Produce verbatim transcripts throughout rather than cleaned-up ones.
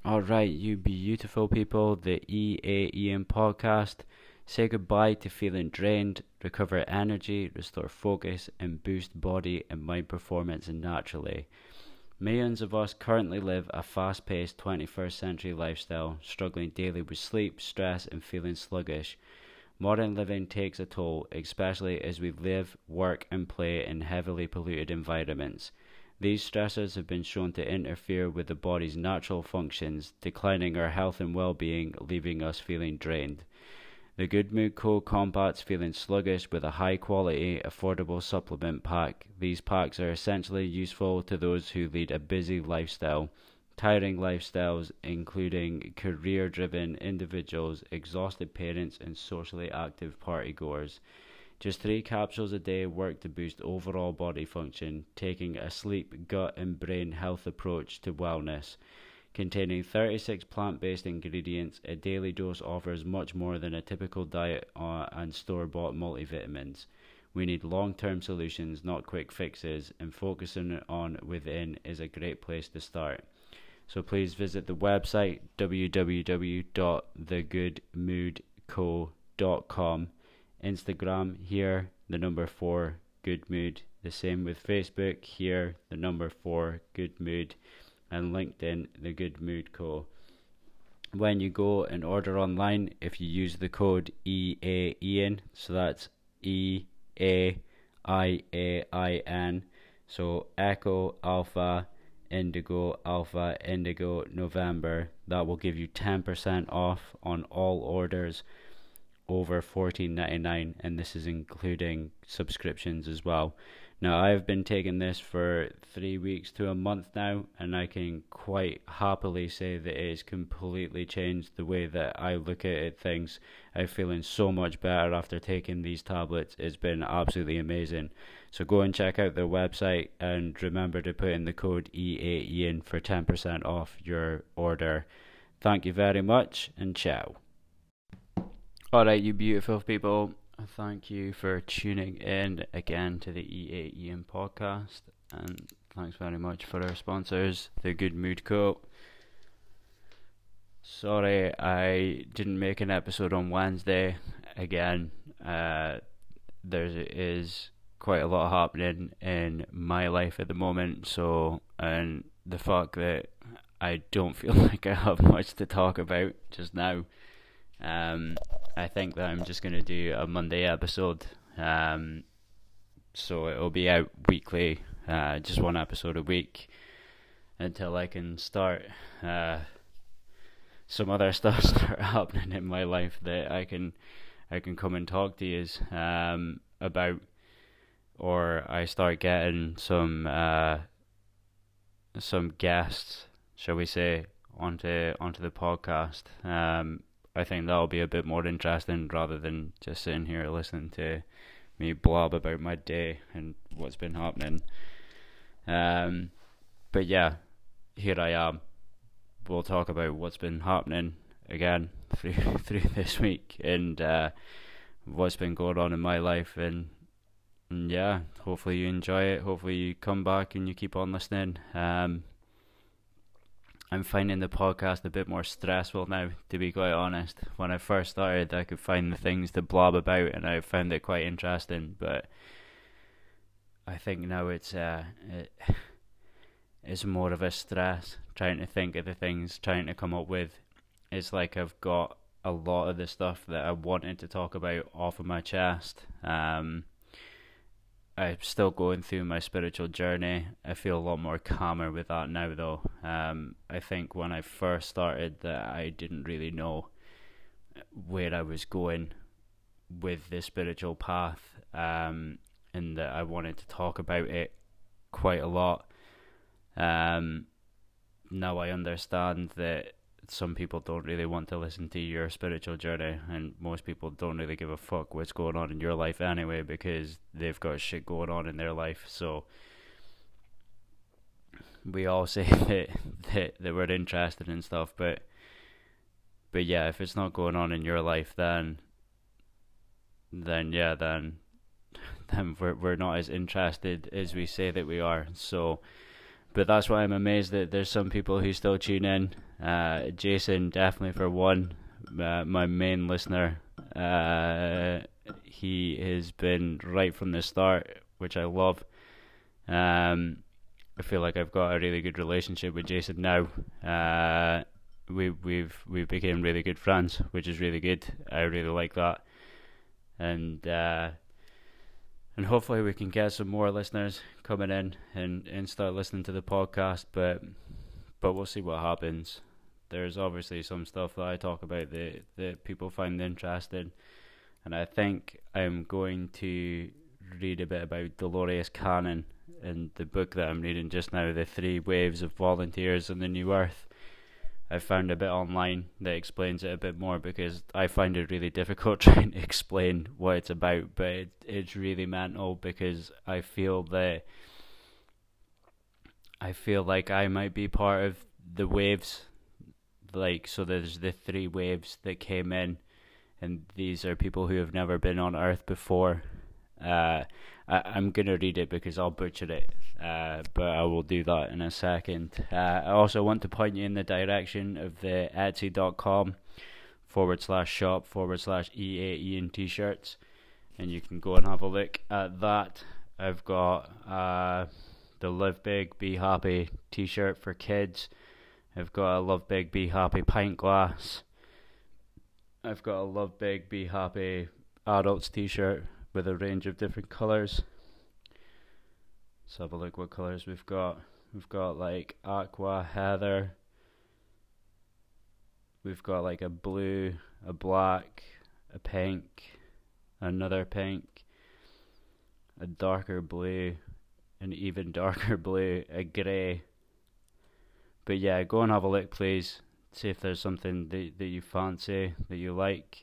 Alright, you beautiful people, the E A Ian podcast. Say goodbye to feeling drained, recover energy, restore focus, and boost body and mind performance naturally. Millions of us currently live a fast paced twenty-first century lifestyle, struggling daily with sleep, stress, and feeling sluggish. Modern living takes a toll, especially as we live, work, and play in heavily polluted environments. These stressors have been shown to interfere with the body's natural functions, declining our health and well-being, leaving us feeling drained. The Good Mood Co. combats feeling sluggish with a high-quality, affordable supplement pack. These packs are essentially useful to those who lead a busy lifestyle, tiring lifestyles, including career-driven individuals, exhausted parents, and socially active partygoers. Just three capsules a day work to boost overall body function, taking a sleep, gut, and brain health approach to wellness. Containing thirty-six plant-based ingredients, a daily dose offers much more than a typical diet uh, and store-bought multivitamins. We need long-term solutions, not quick fixes, and focusing on within is a great place to start. So please visit the website w w w dot the good mood co dot com. Instagram, here, the number four, Good Mood. The same with Facebook, here, the number four, Good Mood. And LinkedIn, the Good Mood Co. When you go and order online, if you use the code E A Ian, so that's E A I A I N, so Echo, Alpha, Indigo, Alpha, Indigo, November, that will give you ten percent off on all orders over fourteen ninety-nine, and this is including subscriptions as well. Now, I've been taking this for three weeks to a month now, and I can quite happily say that it has completely changed the way that I look at it, things. I'm feeling so much better after taking these tablets. It's been absolutely amazing. So go and check out their website, and remember to put in the code E A Ian for ten percent off your order. Thank you very much, and ciao. Alright, you beautiful people, thank you for tuning in again to the E A Ian podcast, and thanks very much for our sponsors, the Good Mood Co. Sorry I didn't make an episode on Wednesday. Again, uh, there is quite a lot happening in my life at the moment, so, and the fact that I don't feel like I have much to talk about just now, um, I think that I'm just going to do a Monday episode, um, so it'll be out weekly, uh, just one episode a week, until I can start, uh, some other stuff start happening in my life that I can, I can come and talk to you, um, about, or I start getting some, uh, some guests, shall we say, onto, onto the podcast. um, I think that'll be a bit more interesting rather than just sitting here listening to me blob about my day and what's been happening. Um, but yeah, here I am. We'll talk about what's been happening again through through this week, and uh, what's been going on in my life, and, and yeah, hopefully you enjoy it. Hopefully you come back and you keep on listening. Um, I'm finding the podcast a bit more stressful now, to be quite honest. When I first started, I could find the things to blob about, and I found it quite interesting. But I think now it's uh, it, it's more of a stress, trying to think of the things, trying to come up with. It's like I've got a lot of the stuff that I wanted to talk about off of my chest. Um, I'm still going through my spiritual journey. I feel a lot more calmer with that now, though. Um, I think when I first started, that I didn't really know where I was going with the spiritual path, um, and that I wanted to talk about it quite a lot. Um, now I understand that some people don't really want to listen to your spiritual journey, and most people don't really give a fuck what's going on in your life anyway, because they've got shit going on in their life. So we all say that that, that we're interested in stuff, but but yeah, if it's not going on in your life, then then yeah, then then we're we're not as interested as we say that we are. So, but that's why I'm amazed that there's some people who still tune in. Uh, Jason, definitely for one, uh, my main listener. Uh, he has been right from the start, which I love. Um, I feel like I've got a really good relationship with Jason now. Uh, we we've we became really good friends, which is really good. I really like that, and uh, and hopefully we can get some more listeners coming in and, and start listening to the podcast. But but we'll see what happens. There's obviously some stuff that I talk about that that people find interesting, and I think I'm going to read a bit about Dolores Cannon in the book that I'm reading just now, The Three Waves of Volunteers on the New Earth. I found a bit online that explains it a bit more, because I find it really difficult trying to explain what it's about, but it, it's really mental, because I feel that I feel like I might be part of the waves. Like, so there's the three waves that came in, and these are people who have never been on Earth before. Uh, I, I'm gonna read it because I'll butcher it, uh, but I will do that in a second. Uh, I also want to point you in the direction of the Etsy.com forward slash shop forward slash E A Ian t-shirts, and you can go and have a look at that. I've got uh, the Live Big, Be Happy t-shirt for kids. I've got a Love Big, Be Happy pint glass. I've got a Love Big, Be Happy adults t-shirt with a range of different colours. Let's have a look what colours we've got. We've got like aqua, heather. We've got like a blue, a black, a pink, another pink, a darker blue, an even darker blue, a grey. But yeah, go and have a look, please. See if there's something that, that you fancy, that you like.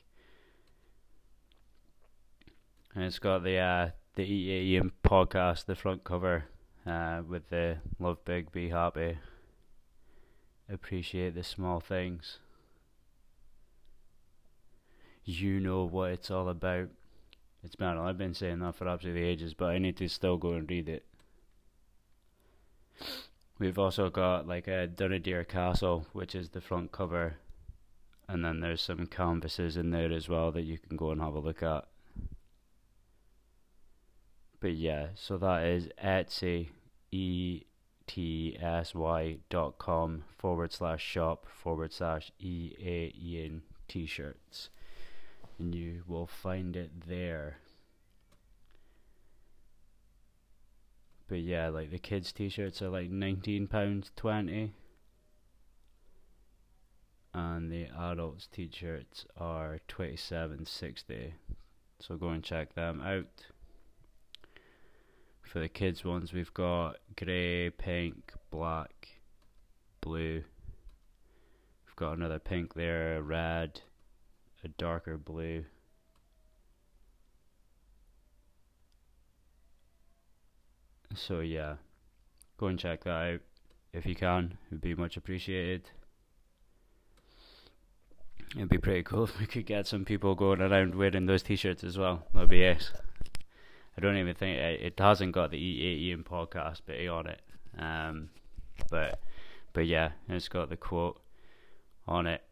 And it's got the uh, the E A Ian podcast, the front cover, uh, with the Love Big, Be Happy. Appreciate the small things. You know what it's all about. It's mental. I've been saying that for absolutely ages, but I need to still go and read it. We've also got like a Dunadir Castle, which is the front cover, and then there's some canvases in there as well that you can go and have a look at. But yeah, so that is Etsy, E T S Y dot com forward slash shop forward slash E A Ian t-shirts. And you will find it there. But yeah, like the kids t-shirts are like nineteen pounds twenty. And the adults t-shirts are twenty-seven sixty. So go and check them out. For the kids ones, we've got grey, pink, black, blue. We've got another pink there, a red, a darker blue. So yeah, go and check that out if you can. It would be much appreciated. It'd be pretty cool if we could get some people going around wearing those t-shirts as well. That'd be it. I don't even think it, it hasn't got the E A Ian podcast bit on it, um, but but yeah, it's got the quote on it.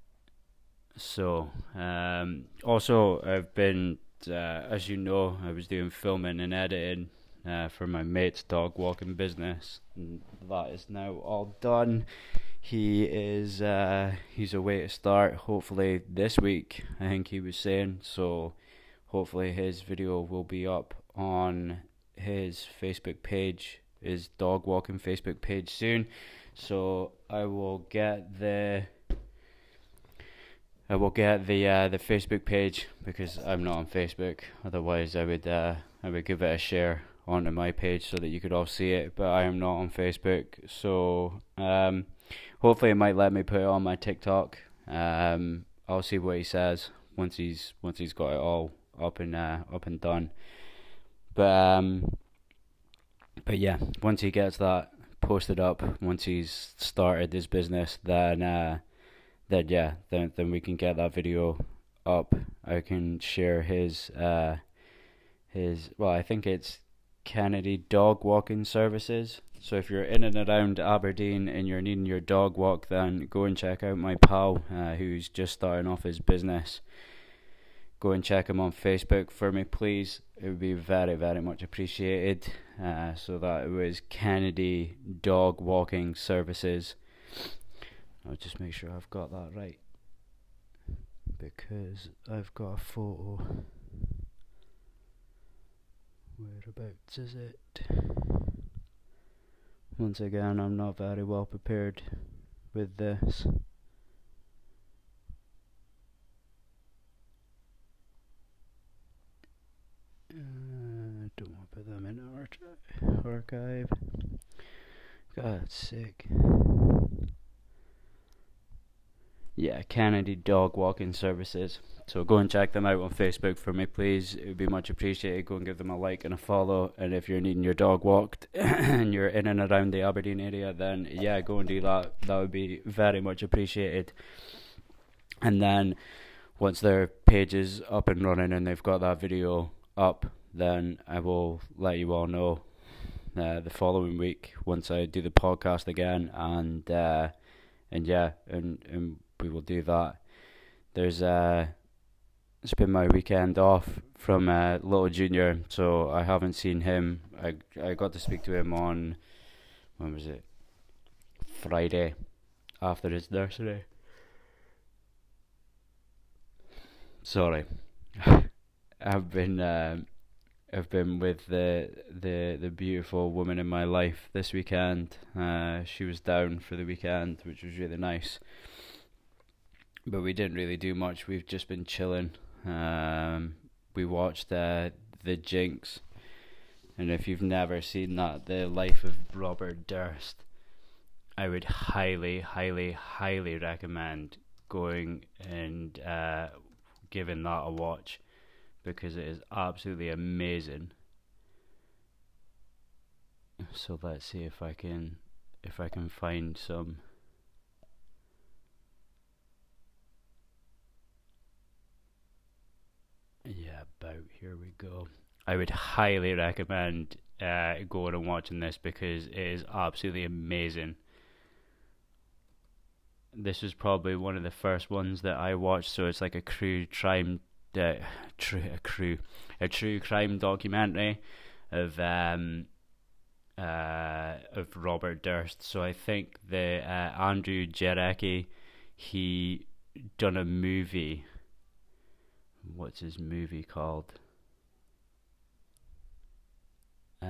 So um, also I've been, uh, as you know, I was doing filming and editing uh, for my mate's dog walking business, and that is now all done. He is uh, he's away to start hopefully this week, I think he was saying. So hopefully his video will be up on his Facebook page, his dog walking Facebook page soon. So I will get the I will get the uh, the Facebook page, because I'm not on Facebook. Otherwise, I would uh, I would give it a share onto my page so that you could all see it. But I am not on Facebook, so um, hopefully it might let me put it on my TikTok. Um, I'll see what he says once he's once he's got it all up and uh, up and done. But um, but yeah, once he gets that posted up, once he's started his business, then uh, then yeah, then then we can get that video up. I can share his uh his well, I think it's Kennedy Dog Walking Services. So if you're in and around Aberdeen and you're needing your dog walk, then go and check out my pal uh, who's just starting off his business. Go and check him on Facebook for me, please. It would be very, very much appreciated. Uh, so that was Kennedy Dog Walking Services. I'll just make sure I've got that right, because I've got a photo. Whereabouts is it? Once again, I'm not very well prepared with this. Uh, don't want to put them in our archive. God's sake. Yeah, Kennedy Dog Walking Services. So go and check them out on Facebook for me, please. It would be much appreciated. Go and give them a like and a follow. And if you're needing your dog walked and you're in and around the Aberdeen area, then yeah, go and do that. That would be very much appreciated. And then once their page is up and running and they've got that video up, then I will let you all know uh, the following week once I do the podcast again. And uh, and yeah, and and we will do that. There's uh, it's been my weekend off from uh, Little Junior, so I haven't seen him. I I got to speak to him on, when was it? Friday, after his nursery. Sorry, I've been uh, I've been with the the the beautiful woman in my life this weekend. Uh, she was down for the weekend, which was really nice. But we didn't really do much. We've just been chilling. Um, we watched uh, The Jinx. And if you've never seen that, The Life of Robert Durst, I would highly, highly, highly recommend going and uh, giving that a watch, because it is absolutely amazing. So let's see if I can if I can find some. Yeah, about here we go. I would highly recommend uh, going and watching this, because it is absolutely amazing. This was probably one of the first ones that I watched, so it's like a true crime, uh, true a crew, a true crime documentary of um uh of Robert Durst. So I think the uh, Andrew Jarecki, he done a movie. What's his movie called? Uh,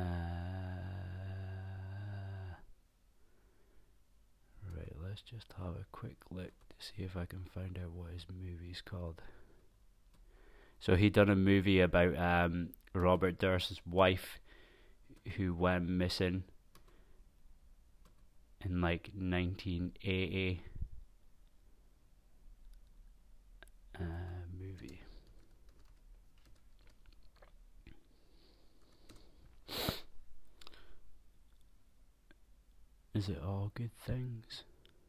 right, let's just have a quick look to see if I can find out what his movie's called. So he done a movie about um, Robert Durst's wife, who went missing in like nineteen eighty. Uh, movie. Is it All Good Things?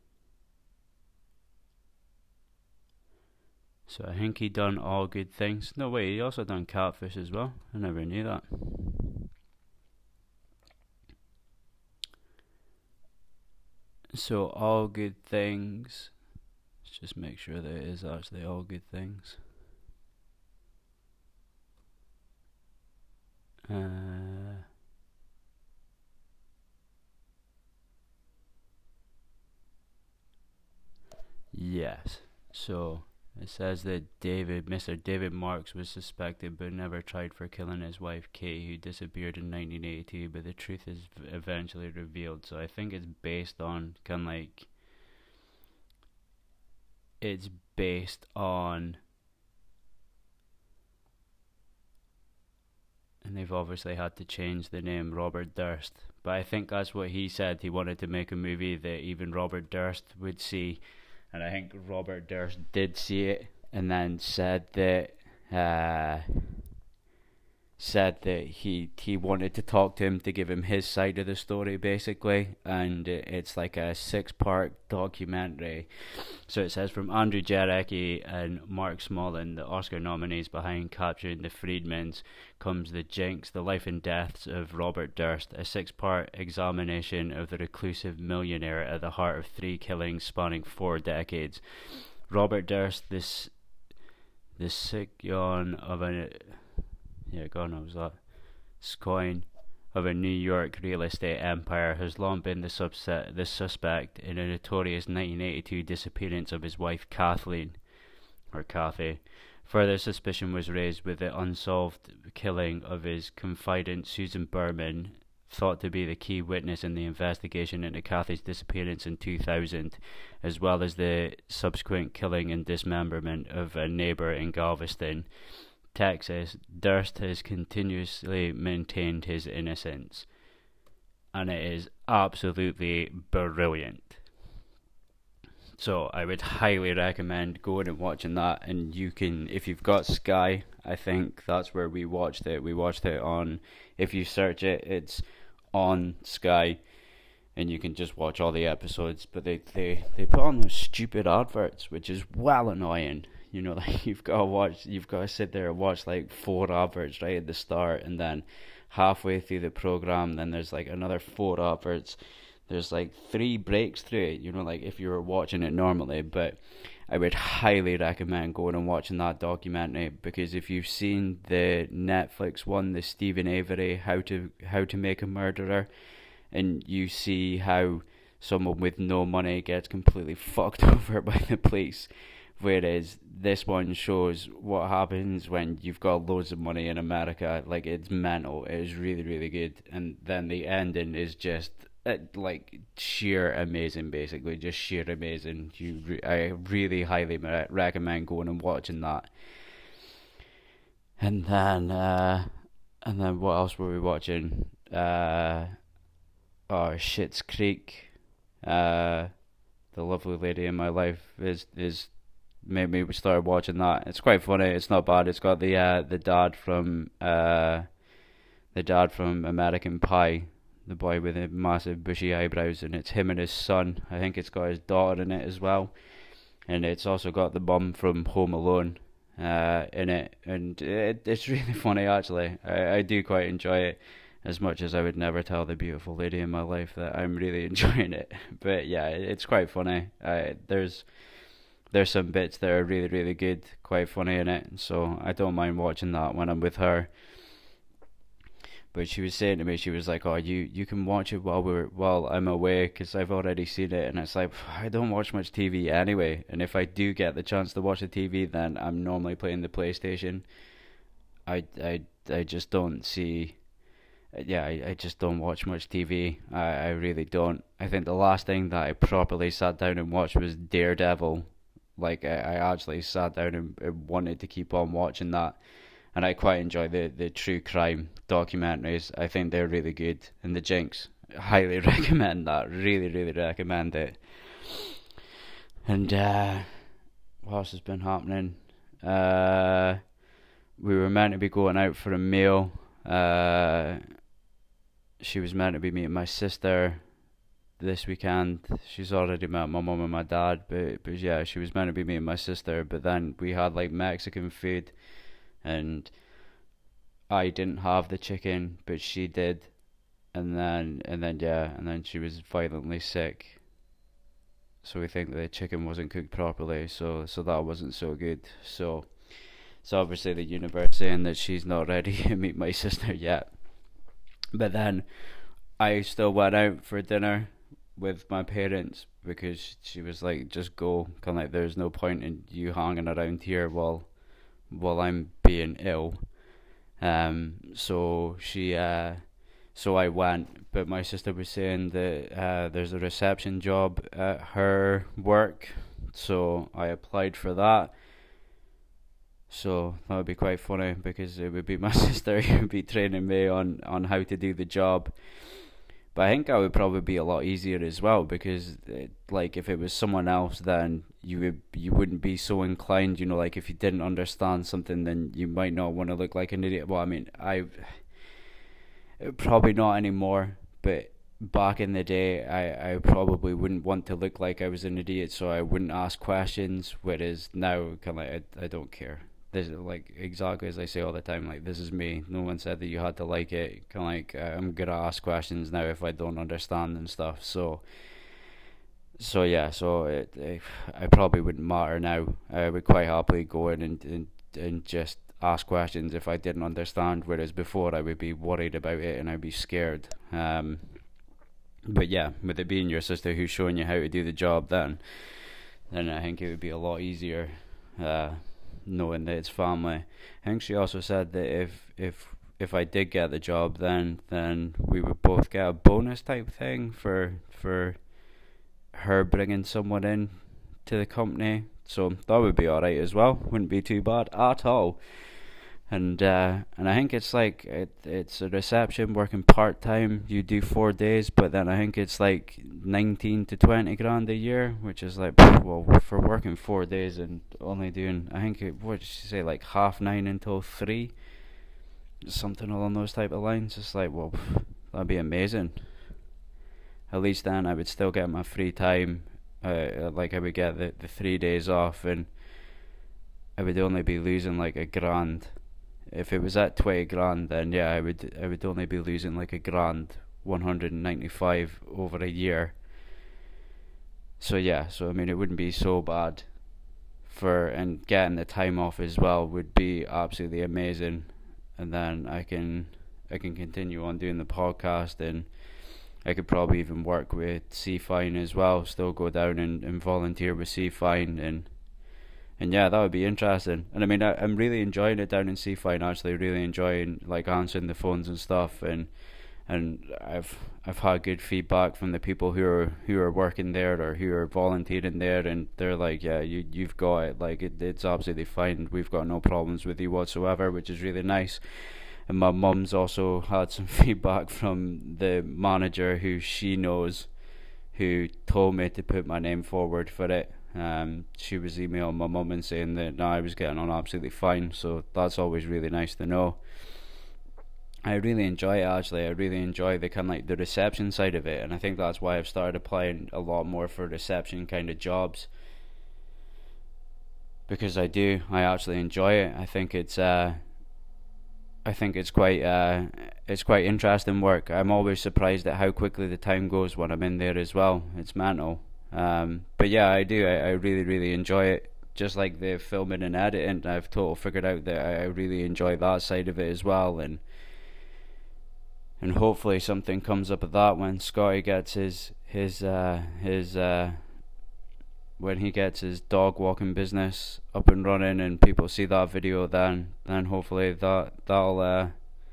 So I think he done All Good Things. No way, he also done Catfish as well. I never knew that. So All Good Things. Let's just make sure that it is actually All Good Things. Uh, yes. So it says that David, Mister David Marks, was suspected but never tried for killing his wife Kay, who disappeared in nineteen eighty-two. But the truth is eventually revealed. So I think it's based on kind of like it's based on. And they've obviously had to change the name Robert Durst. But I think that's what he said. He wanted to make a movie that even Robert Durst would see. And I think Robert Durst did see it and then said that uh, said that he he wanted to talk to him to give him his side of the story, basically, and it's like a six part documentary. So it says, from Andrew Jarecki and Mark Smolin, the Oscar nominees behind Capturing the Freedmans, comes The Jinx, The Life and Deaths of Robert Durst, a six part examination of the reclusive millionaire at the heart of three killings spanning four decades. Robert Durst, this the scion of a yeah, God knows that scion of a New York real estate empire, has long been the subset the suspect in a notorious nineteen eighty-two disappearance of his wife Kathleen, or Kathy. Further suspicion was raised with the unsolved killing of his confidant Susan Berman, thought to be the key witness in the investigation into Kathy's disappearance in two thousand, as well as the subsequent killing and dismemberment of a neighbour in Galveston, Texas. Durst has continuously maintained his innocence, and it is absolutely brilliant. So I would highly recommend going and watching that. And you can, if you've got Sky, I think that's where we watched it. We watched it on, if you search it, it's on Sky, and you can just watch all the episodes. But they, they, they put on those stupid adverts, which is well annoying. You know, like you've got to watch, you've got to sit there and watch like four adverts right at the start, and then halfway through the program, then there's like another four adverts. There's like three breaks through it, you know, like if you were watching it normally. But I would highly recommend going and watching that documentary, because if you've seen the Netflix one, the Stephen Avery, How to How to Make a Murderer, and you see how someone with no money gets completely fucked over by the police, whereas this one shows what happens when you've got loads of money in America. Like, it's mental. It is really, really good. And then the ending is just uh, like sheer amazing, basically, just sheer amazing. You, re- I really highly re- recommend going and watching that. And then, uh, and then what else were we watching? Uh, oh, Schitt's Creek. Uh, the lovely lady in my life is is. Made me started watching that. It's quite funny. It's not bad. It's got the uh, the dad from uh, the dad from American Pie, the boy with the massive bushy eyebrows, and it's him and his son. I think it's got his daughter in it as well, and it's also got the mum from Home Alone uh, in it, and it, it's really funny actually. I, I do quite enjoy it, as much as I would never tell the beautiful lady in my life that I'm really enjoying it. But yeah, it's quite funny. Uh, there's There's some bits that are really, really good, quite funny in it, so I don't mind watching that when I'm with her. But she was saying to me, she was like, "Oh, you, you can watch it while we're while I'm away, because I've already seen it." And it's like, I don't watch much T V anyway, and if I do get the chance to watch the T V, then I'm normally playing the PlayStation. I, I, I just don't see. Yeah, I, I just don't watch much T V. I, I really don't. I think the last thing that I properly sat down and watched was Daredevil. Like, I, I actually sat down and, and wanted to keep on watching that. And I quite enjoy the, the true crime documentaries. I think they're really good. And The Jinx, highly recommend that. Really, really recommend it. And, uh, what else has been happening? Uh, we were meant to be going out for a meal. Uh, she was meant to be meeting my sister this weekend. She's already met my mum and my dad, but but yeah, she was meant to be meeting my sister, but then we had like Mexican food, and I didn't have the chicken, but she did, and then and then yeah, and then she was violently sick, so we think the chicken wasn't cooked properly, so so that wasn't so good. So so obviously the universe saying that she's not ready to meet my sister yet. But then I still went out for dinner with my parents, because she was like, just go, kind of like, there's no point in you hanging around here while while I'm being ill. Um so she uh so I went, but my sister was saying that uh there's a reception job at her work, so I applied for that. So that would be quite funny, because it would be my sister who would be training me on on how to do the job. But I think that would probably be a lot easier as well, because it, like if it was someone else, then you would you wouldn't be so inclined. You know, like if you didn't understand something, then you might not want to look like an idiot. Well, I mean, I probably not anymore, but back in the day, I, I probably wouldn't want to look like I was an idiot, so I wouldn't ask questions. Whereas now, kind of like I, I don't care. This is like exactly as I say all the time. Like, this is me. No one said that you had to like it. Kind of like uh, I'm gonna ask questions now if I don't understand and stuff. So, so yeah. So it, it I probably wouldn't matter now. I would quite happily go in and and and just ask questions if I didn't understand. Whereas before, I would be worried about it and I'd be scared. Um, but yeah, with it being your sister who's showing you how to do the job, then then I think it would be a lot easier. Uh, knowing that it's family. I think she also said that if if if I did get the job, then then we would both get a bonus type thing for for her bringing someone in to the company. So that would be alright as well. Wouldn't be too bad at all. And uh, and I think it's like it it's a reception working part time. You do four days, but then I think it's like nineteen to twenty grand a year, which is like, well, for working four days and only doing, I think it, what did she say, like half nine until three, something along those type of lines. It's like, well, that'd be amazing. At least then I would still get my free time. Uh, like I would get the the three days off, and I would only be losing like a grand. If it was at twenty grand, then yeah, I would I would only be losing like a grand, one hundred and ninety five over a year. So yeah, so I mean, it wouldn't be so bad. For and getting the time off as well would be absolutely amazing, and then I can I can continue on doing the podcast, and I could probably even work with Seafine as well. Still go down and, and volunteer with Seafine, and. And yeah, that would be interesting. And I mean, I, I'm really enjoying it down in Seafine. Actually, really enjoying like answering the phones and stuff. And and I've I've had good feedback from the people who are who are working there or who are volunteering there, and they're like, yeah, you you've got it. Like it, it's absolutely fine. We've got no problems with you whatsoever, which is really nice. And my mum's also had some feedback from the manager who she knows, who told me to put my name forward for it. Um, she was emailing my mum and saying that no, I was getting on absolutely fine, so that's always really nice to know. I really enjoy it actually. I really enjoy the kind of like the reception side of it, and I think that's why I've started applying a lot more for reception kind of jobs, because I do. I actually enjoy it. I think it's uh, I think it's quite uh, it's quite interesting work. I'm always surprised at how quickly the time goes when I'm in there as well. It's mental. Um, but yeah, I do. I, I really, really enjoy it. Just like the filming and editing, I've totally figured out that I, I really enjoy that side of it as well. And and hopefully something comes up of that when Scotty gets his his uh, his uh, when he gets his dog walking business up and running, and people see that video. Then then hopefully that that'll. Uh,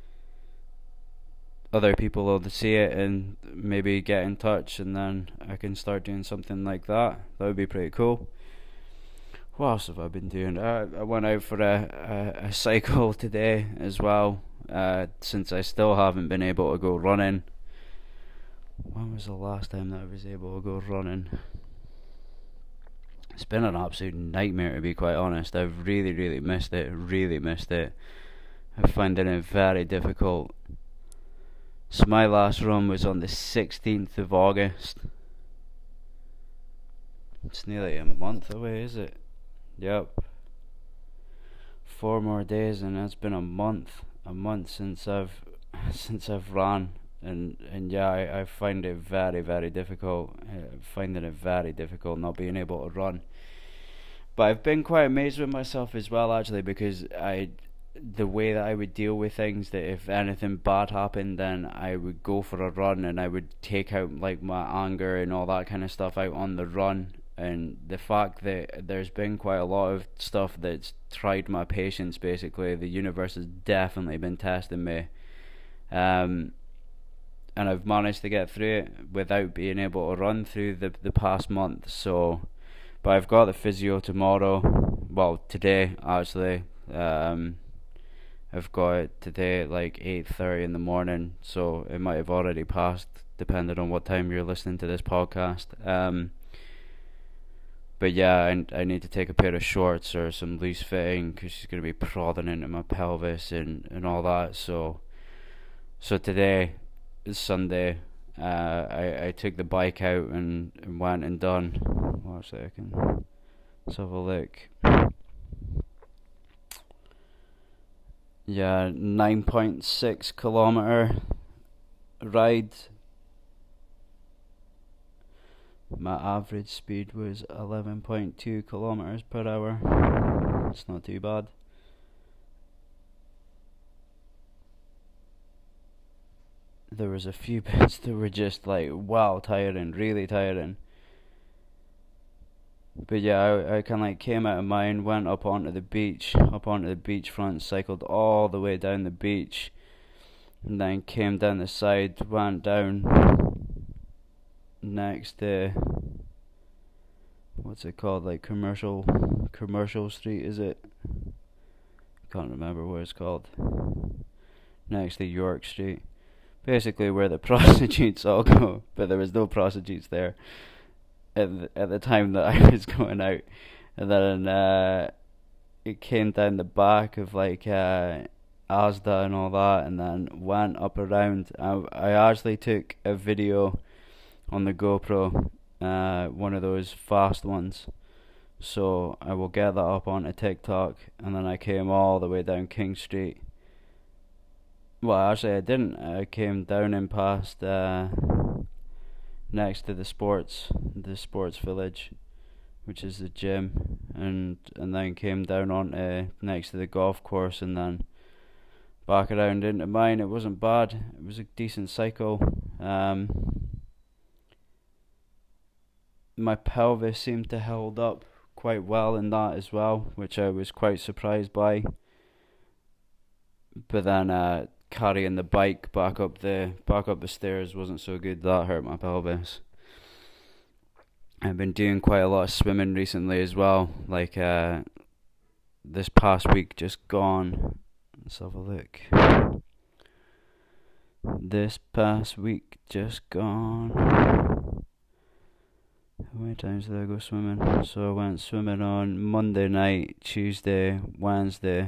other people will see it and maybe get in touch, and then I can start doing something like that. That would be pretty cool. What else have I been doing? Uh, I went out for a, a, a cycle today as well, uh, since I still haven't been able to go running. When was the last time that I was able to go running? It's been an absolute nightmare, to be quite honest. I've really, really missed it. Really missed it. I'm finding it very difficult. So my last run was on the sixteenth of August. It's nearly a month away, is it? Yep. Four more days and it's been a month. A month since I've since I've ran, and and yeah, I, I find it very, very difficult. Uh, finding it very difficult not being able to run. But I've been quite amazed with myself as well, actually, because I the way that I would deal with things, that if anything bad happened, then I would go for a run and I would take out like my anger and all that kind of stuff out on the run. And the fact that there's been quite a lot of stuff that's tried my patience, basically, the universe has definitely been testing me, um, and I've managed to get through it without being able to run through the the past month. So, but I've got the physio tomorrow, well today actually. um, I've got it today at like eight thirty in the morning, so it might have already passed depending on what time you're listening to this podcast. Um, but yeah, I, I need to take a pair of shorts or some loose fitting because she's going to be prodding into my pelvis and, and all that. So so today is Sunday. Uh, I, I took the bike out and, and went and done. One second. Let's have a look. Yeah, nine point six kilometer ride. My average speed was eleven point two kilometers per hour. It's not too bad. There was a few bits that were just like wow tiring, really tiring. But yeah, I, I kind of like came out of mine, went up onto the beach, up onto the beachfront, cycled all the way down the beach, and then came down the side, went down next to, what's it called, like commercial, commercial street, is it? Can't remember what it's called. Next to York Street. Basically where the prostitutes all go, but there was no prostitutes there at the, at the time that I was going out. And then uh, it came down the back of like uh, Asda and all that, and then went up around. I, I actually took a video on the GoPro, uh, one of those fast ones, so I will get that up onto TikTok. And then I came all the way down King Street. Well, actually I didn't. I came down and past uh, next to the sports, the sports village, which is the gym, and and then came down onto next to the golf course, and then back around into mine. It wasn't bad. It was a decent cycle. Um, my pelvis seemed to hold up quite well in that as well, which I was quite surprised by. But then uh, carrying the bike back up the back up the stairs wasn't so good. That hurt my pelvis. I've been doing quite a lot of swimming recently as well. Like uh, this past week just gone. Let's have a look. This past week just gone. How many times did I go swimming? So I went swimming on Monday night, Tuesday, Wednesday.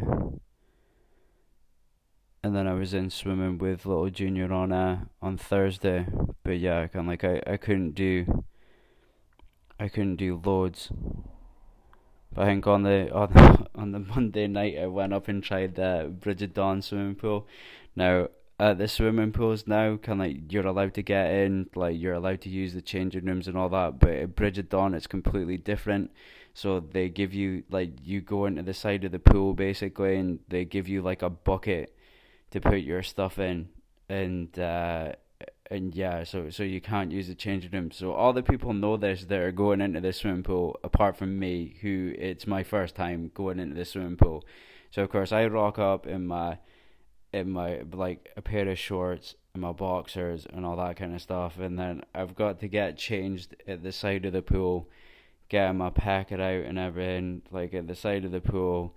And then I was in swimming with little Junior on uh, on Thursday. But yeah, I can like I, I couldn't do I couldn't do loads. But I think on the on the, on the Monday night I went up and tried the Bridget Dawn swimming pool. Now at the swimming pools now, kind of like you're allowed to get in, like you're allowed to use the changing rooms and all that. But at Bridget Dawn it's completely different. So they give you like you go into the side of the pool basically, and they give you like a bucket to put your stuff in, and uh, and yeah, so so you can't use the changing room. So all the people know this that are going into the swimming pool, apart from me, who it's my first time going into the swimming pool. So of course I rock up in my in my like a pair of shorts and my boxers and all that kind of stuff, and then I've got to get changed at the side of the pool, getting my packet out and everything, like at the side of the pool.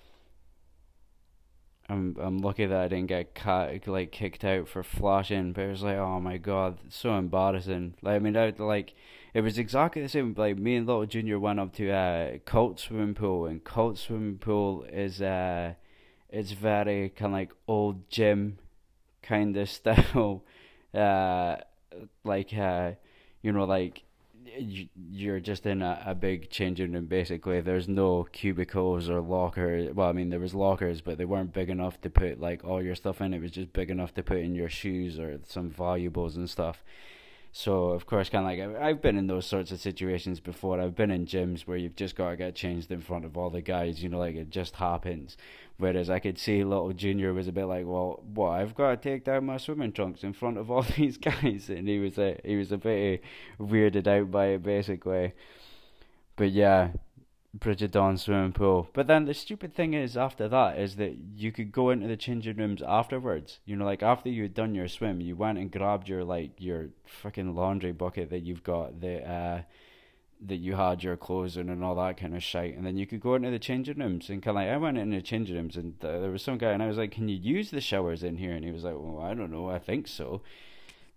I'm I'm lucky that I didn't get cut, like kicked out for flashing, but it was like, oh my god, it's so embarrassing. Like I mean, I, like it was exactly the same. Like me and little Junior went up to a uh, Colt swimming pool, and Colt swimming pool is uh, it's very kind of like old gym kind of style, uh, like uh, you know, like you're just in a, a big changing room basically. There's no cubicles or lockers. Well, I mean there was lockers, but they weren't big enough to put like all your stuff in. It was just big enough to put in your shoes or some valuables and stuff. So of course, kind of like I've been in those sorts of situations before. I've been in gyms where you've just got to get changed in front of all the guys, you know, like it just happens. Whereas I could see little Junior was a bit like, well, what? I've got to take down my swimming trunks in front of all these guys, and he was a he was a bit weirded out by it basically. But yeah, Bridget Dawn swimming pool. But then the stupid thing is after that is that you could go into the changing rooms afterwards. You know, like after you had done your swim, you went and grabbed your like your freaking laundry bucket that you've got that uh that you had your clothes in and all that kind of shit, and then you could go into the changing rooms and kind of like I went into the changing rooms, and uh, there was some guy, and I was like, can you use the showers in here? And he was like, well, I don't know, I think so.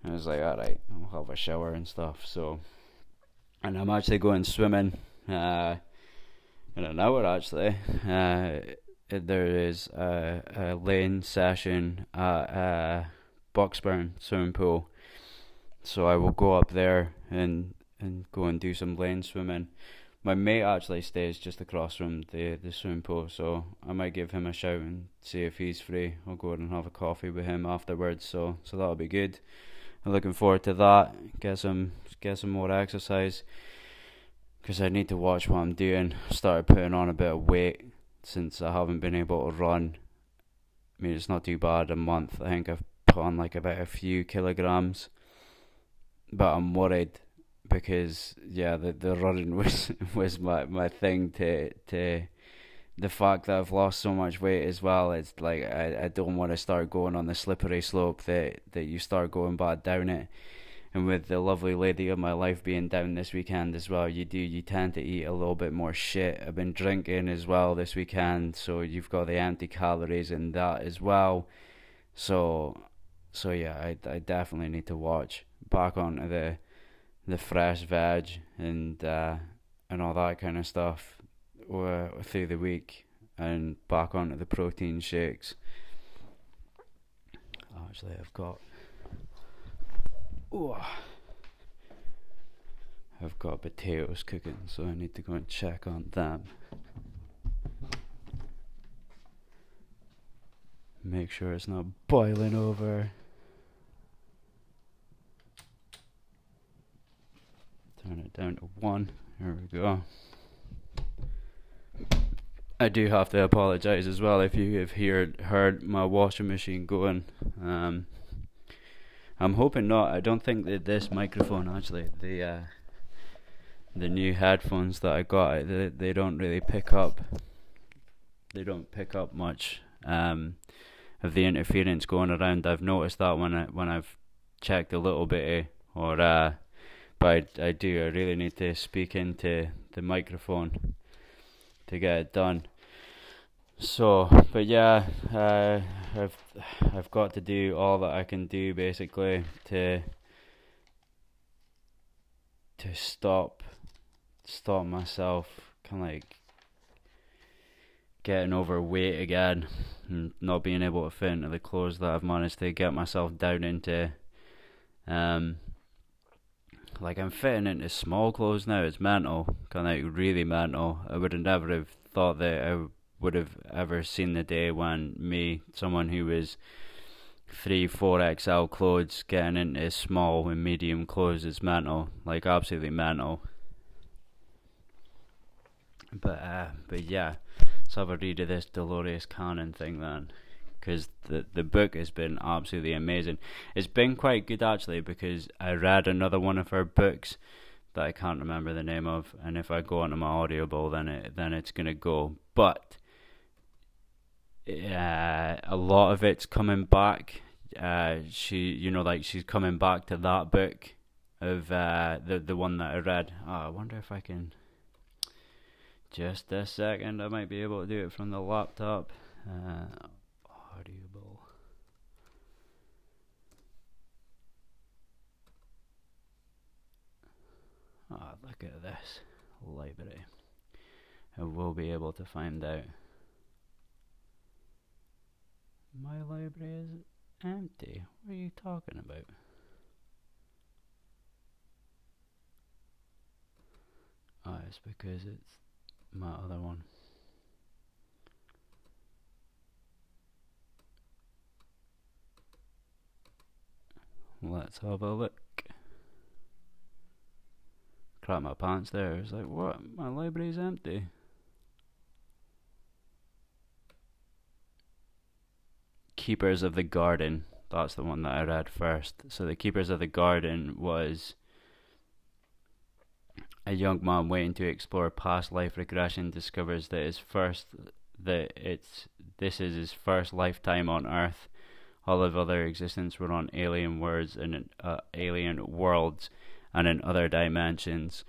I was like, alright, I'll have a shower and stuff. So, and I'm actually going swimming uh, in an hour actually. Uh, there is a, a lane session at uh, Bucksburn swimming pool. So I will go up there and, and go and do some lane swimming. My mate actually stays just across from the, the swimming pool, so I might give him a shout and see if he's free. I'll go and have a coffee with him afterwards, so so that'll be good. I'm looking forward to that. Get some get some more exercise, because I need to watch what I'm doing. Started putting on a bit of weight since I haven't been able to run. I mean, it's not too bad a month. I think I've put on like about a few kilograms, but I'm worried because yeah, the the running was was my, my thing to to the fact that I've lost so much weight as well. It's like I, I don't want to start going on the slippery slope that, that you start going back down it. And with the lovely lady of my life being down this weekend as well, you do you tend to eat a little bit more shit. I've been drinking as well this weekend, so you've got the empty calories in that as well. So so yeah, I I definitely need to watch back onto the the fresh veg and uh, and all that kind of stuff uh, through the week, and back onto the protein shakes. Actually, I've got ooh, I've got potatoes cooking, so I need to go and check on them. Make sure it's not boiling over. Turn it down to one. There we go. I do have to apologise as well if you have heard heard my washing machine going. Um, I'm hoping not. I don't think that this microphone actually, the uh, the new headphones that I got, they they don't really pick up. They don't pick up much um, of the interference going around. I've noticed that when I when I've checked a little bit, or uh, but I, I do. I really need to speak into the microphone to get it done. So, but yeah, uh, I've I've got to do all that I can do basically to to stop stop myself kind of like getting overweight again and not being able to fit into the clothes that I've managed to get myself down into. Um, like I'm fitting into small clothes now. It's mental, kind of like really mental. I would have never have thought that I would have ever seen the day when me, someone who was three, four X L clothes, getting into small and medium clothes is mental, like absolutely mental. But uh, but yeah, let's have a read of this Dolores Cannon thing then, because the the book has been absolutely amazing. It's been quite good actually, because I read another one of her books that I can't remember the name of, and if I go onto my Audible, then it then it's gonna go. But uh, a lot of it's coming back. Uh, she, you know, like she's coming back to that book of uh, the the one that I read. Oh, I wonder if I can. Just a second, I might be able to do it from the laptop. Uh, Audible. Oh, look at this library. I will be able to find out. My library is empty. What are you talking about? Oh, it's because it's my other one. Let's have a look. Crap my pants there. It's like, what? My library's empty. Keepers of the Garden. That's the one that I read first. So the Keepers of the Garden was a young man waiting to explore past life regression discovers that his first that it's this is his first lifetime on Earth. All of other existence were on alien worlds and in, uh, alien worlds and in other dimensions.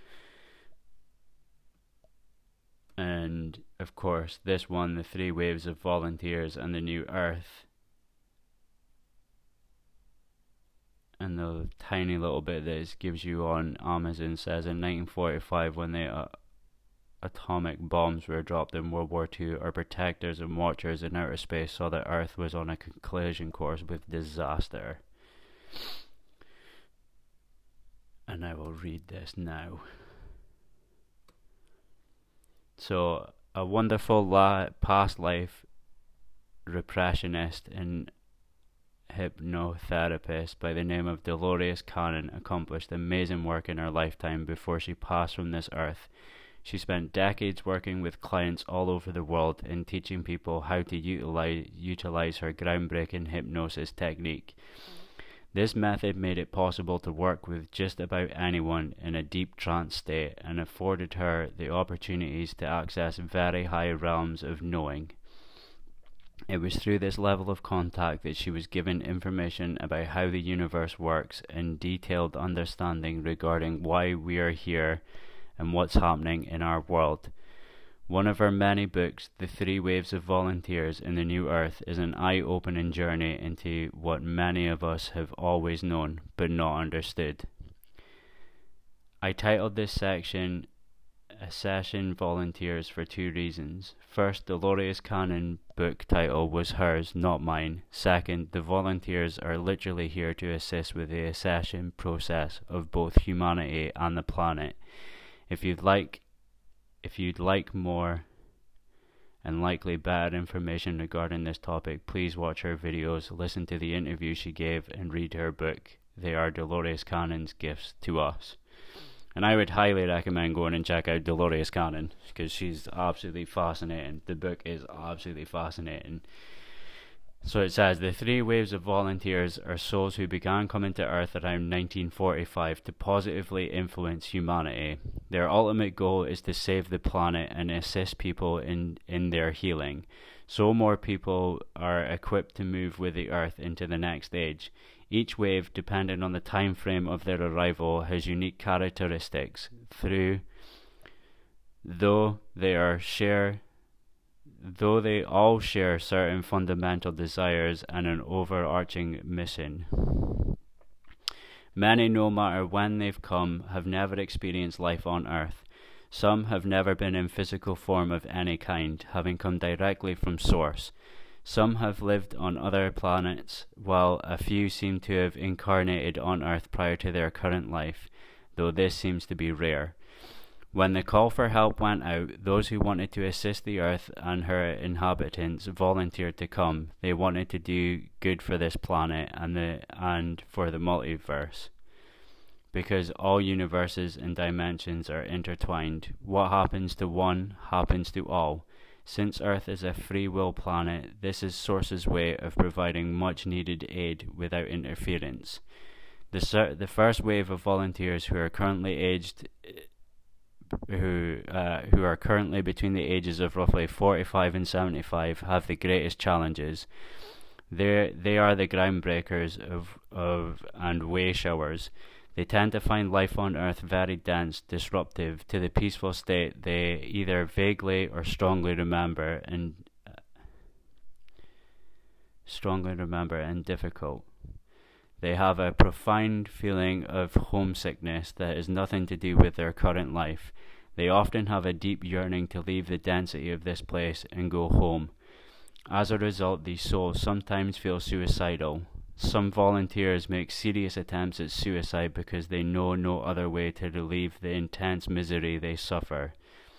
And of course, this one, the three waves of volunteers and the new Earth. and the tiny little bit that it gives you on Amazon says in nineteen forty-five, when the uh, atomic bombs were dropped in World War Two, our protectors and watchers in outer space saw that Earth was on a collision course with disaster. And I will read this now. So, a wonderful la- past life repressionist and hypnotherapist by the name of Dolores Cannon accomplished amazing work in her lifetime before she passed from this earth. She spent decades working with clients all over the world and teaching people how to utilize, utilize her groundbreaking hypnosis technique. This method made it possible to work with just about anyone in a deep trance state and afforded her the opportunities to access very high realms of knowing. It was through this level of contact that she was given information about how the universe works and detailed understanding regarding why we are here and what's happening in our world. One of her many books, The Three Waves of Volunteers in the New Earth, is an eye-opening journey into what many of us have always known but not understood. I titled this section Accession Volunteers for two reasons. First, Dolores Cannon's book title was hers, not mine. Second, the volunteers are literally here to assist with the accession process of both humanity and the planet. If you'd like If you'd like more and likely better information regarding this topic, please watch her videos, listen to the interview she gave, and read her book. They are Dolores Cannon's gifts to us. And I would highly recommend going and check out Dolores Cannon, because she's absolutely fascinating. The book is absolutely fascinating. So it says, the three waves of volunteers are souls who began coming to Earth around nineteen forty-five to positively influence humanity. Their ultimate goal is to save the planet and assist people in, in their healing, so more people are equipped to move with the Earth into the next stage. Each wave, depending on the time frame of their arrival, has unique characteristics, through though they are share though they all share certain fundamental desires and an overarching mission. Many, no matter when they've come, have never experienced life on Earth. Some have never been in physical form of any kind, having come directly from Source. Some have lived on other planets, while a few seem to have incarnated on Earth prior to their current life, though this seems to be rare. When the call for help went out, those who wanted to assist the Earth and her inhabitants volunteered to come. They wanted to do good for this planet and the and for the multiverse. Because all universes and dimensions are intertwined, what happens to one happens to all. Since Earth is a free will planet, this is Source's way of providing much needed aid without interference. The ser- the first wave of volunteers who are currently aged who uh, who are currently between the ages of roughly forty-five and seventy-five have the greatest challenges. They they are the groundbreakers of of and way showers. They tend to find life on Earth very dense, disruptive to the peaceful state they either vaguely or strongly remember and uh, strongly remember and difficult. They have a profound feeling of homesickness that has nothing to do with their current life. They often have a deep yearning to leave the density of this place and go home. As a result, these souls sometimes feel suicidal. Some volunteers make serious attempts at suicide because they know no other way to relieve the intense misery they suffer.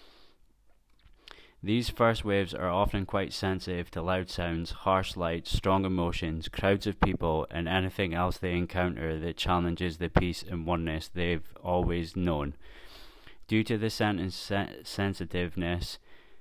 These first waves are often quite sensitive to loud sounds, harsh lights, strong emotions, crowds of people, and anything else they encounter that challenges the peace and oneness they've always known. Due to the sen- sen- sensitiveness,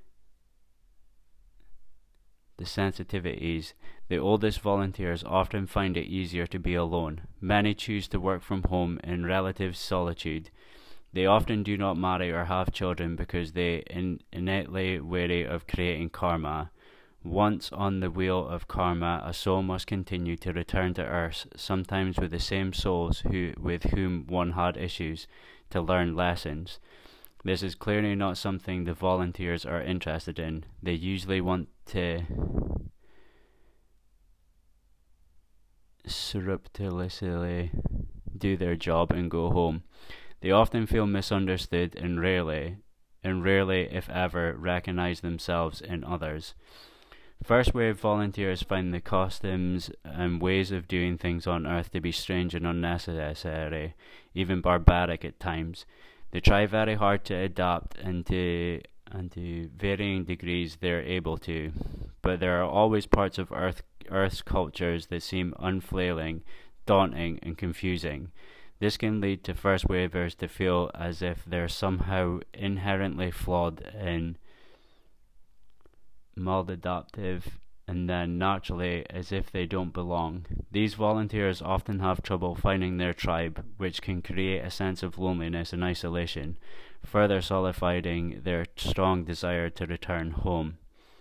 the sensitivities, the oldest volunteers often find it easier to be alone. Many choose to work from home in relative solitude. They often do not marry or have children because they in innately wary of creating karma. Once on the wheel of karma, a soul must continue to return to Earth, sometimes with the same souls who with whom one had issues, to learn lessons. This is clearly not something the volunteers are interested in. They usually want to surreptitiously do their job, and go home. They often feel misunderstood and rarely, and rarely, if ever, recognize themselves in others. First wave volunteers find the customs and ways of doing things on Earth to be strange and unnecessary, even barbaric at times. They try very hard to adapt, and to and to varying degrees they're able to, but there are always parts of Earth Earth's cultures that seem unfailing, daunting, and confusing. This can lead to first wavers to feel as if they're somehow inherently flawed and maladaptive, and then naturally as if they don't belong. These volunteers often have trouble finding their tribe, which can create a sense of loneliness and isolation, further solidifying their strong desire to return home.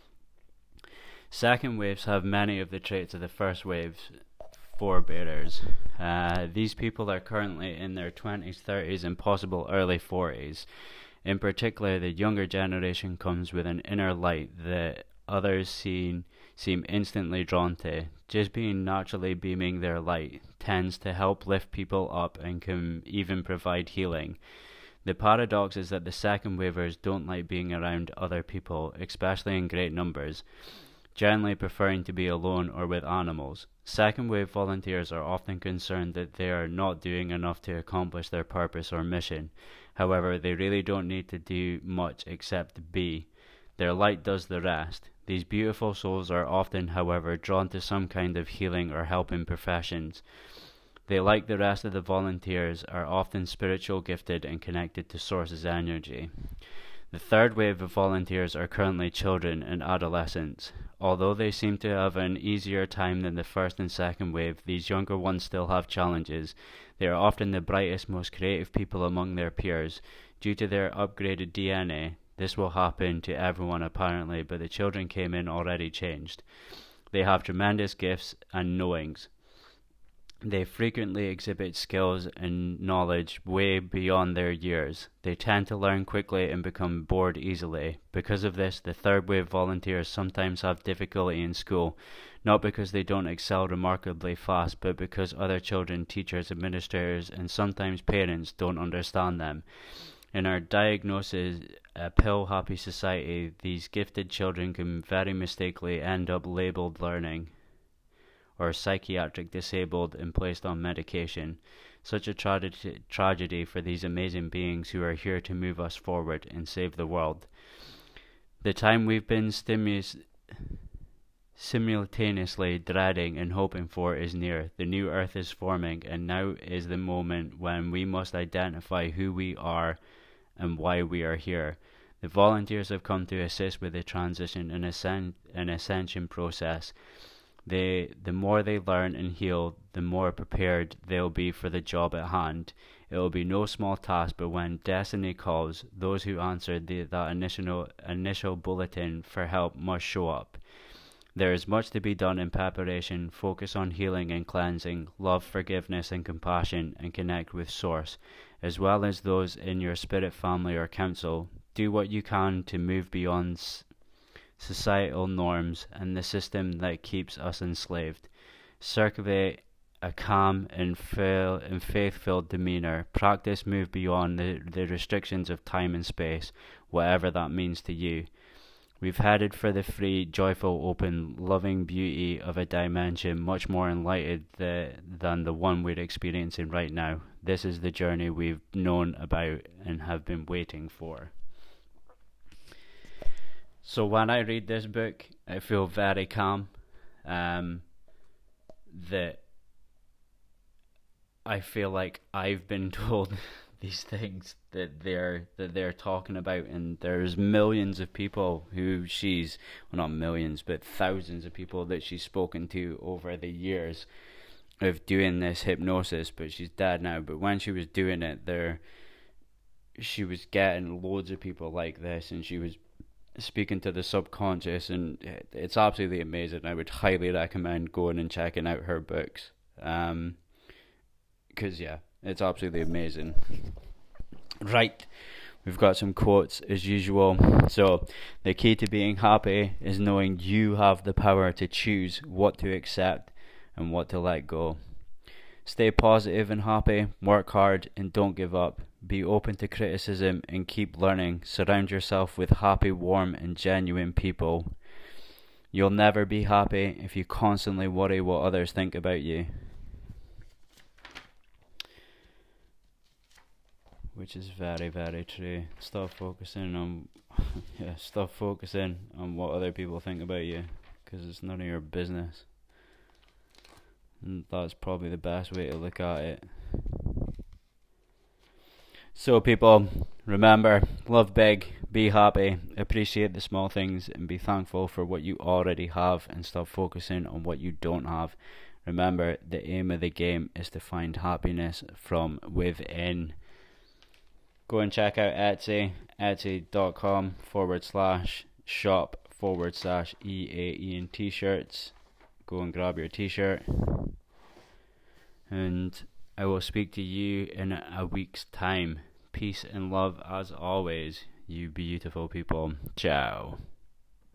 Second waves have many of the traits of the first wave's forebearers. Uh, these people are currently in their twenties, thirties, and possible early forties. In particular, the younger generation comes with an inner light that others seen, seem instantly drawn to. Just being naturally beaming their light tends to help lift people up and can even provide healing. The paradox is that the second wavers don't like being around other people, especially in great numbers, generally preferring to be alone or with animals. Second wave volunteers are often concerned that they are not doing enough to accomplish their purpose or mission. However, they really don't need to do much except be. Their light does the rest. These beautiful souls are often, however, drawn to some kind of healing or helping professions. They, like the rest of the volunteers, are often spiritual gifted and connected to Source's energy. The third wave of volunteers are currently children and adolescents. Although they seem to have an easier time than the first and second wave, these younger ones still have challenges. They are often the brightest, most creative people among their peers. Due to their upgraded D N A, this will happen to everyone apparently, but the children came in already changed. They have tremendous gifts and knowings. They frequently exhibit skills and knowledge way beyond their years. They tend to learn quickly and become bored easily. Because of this, the third wave volunteers sometimes have difficulty in school, not because they don't excel remarkably fast, but because other children, teachers, administrators, and sometimes parents don't understand them. In our diagnosis, a pill-happy society, these gifted children can very mistakenly end up labeled learning or psychiatric disabled and placed on medication. Such a tra- tragedy for these amazing beings who are here to move us forward and save the world. The time we've been stimus- simultaneously dreading and hoping for is near. The new earth is forming, and now is the moment when we must identify who we are and why we are here. The volunteers have come to assist with the transition and ascend- and ascension process. They, the more they learn and heal, the more prepared they'll be for the job at hand. It will be no small task, but when destiny calls, those who answered the, that initial, initial bulletin for help must show up. There is much to be done in preparation. Focus on healing and cleansing, love, forgiveness, and compassion, and connect with Source, as well as those in your spirit family or council. Do what you can to move beyond s- societal norms and the system that keeps us enslaved. Circulate a calm and, fail, and faith-filled demeanor. Practice move beyond the, the restrictions of time and space, whatever that means to you. We've headed for the free, joyful, open, loving beauty of a dimension much more enlightened the, than the one we're experiencing right now. This is the journey we've known about and have been waiting for. So when I read this book, I feel very calm. Um, that I feel like I've been told these things that they're that they're talking about, and there's millions of people who she's, well, not millions, but thousands of people that she's spoken to over the years of doing this hypnosis. But she's dead now. But when she was doing it, there, she was getting loads of people like this, and she was speaking to the subconscious, and it's absolutely amazing. I would highly recommend going and checking out her books, um because yeah, it's absolutely amazing. Right, we've got some quotes as usual. So, the key to being happy is knowing you have the power to choose what to accept and what to let go. Stay positive and happy, work hard and don't give up. Be open to criticism and keep learning. Surround yourself with happy, warm and genuine people. You'll never be happy if you constantly worry what others think about you. Which is very, very true. Stop focusing on yeah, stop focusing on what other people think about you, because it's none of your business. And that's probably the best way to look at it. So people, remember, love big, be happy, appreciate the small things and be thankful for what you already have and stop focusing on what you don't have. Remember, the aim of the game is to find happiness from within. Go and check out Etsy, etsy.com forward slash shop forward slash E A E N t-shirts. Go and grab your t-shirt. And I will speak to you in a week's time. Peace and love as always, you beautiful people. Ciao.